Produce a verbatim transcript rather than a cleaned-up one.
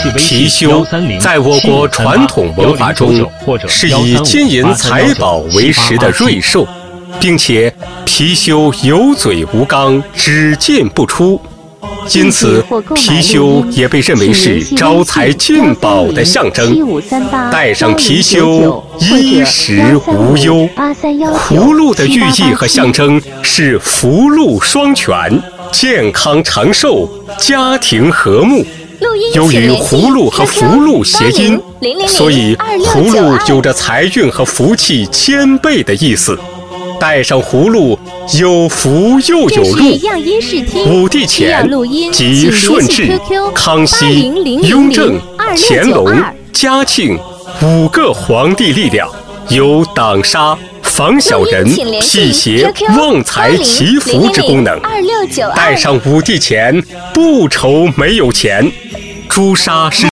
貔貅在我国传统文化中是以金银财宝为食的瑞兽，并且貔貅有嘴无肛，只进不出，因此貔貅也被认为是招财进宝的象征。戴上貔貅，衣食无忧。葫芦的寓意和象征是福禄双全、健康长寿、家庭和睦。由于葫芦和福禄谐音，所以葫芦有着财运和福气千倍的意思。戴上葫芦，有福又有禄。武帝乾即顺治、康熙、雍正、乾隆、嘉庆五个皇帝力量，有挡杀、防小人、辟邪、旺财、祈福之功能。戴上武帝乾，不愁没有钱。朱砂是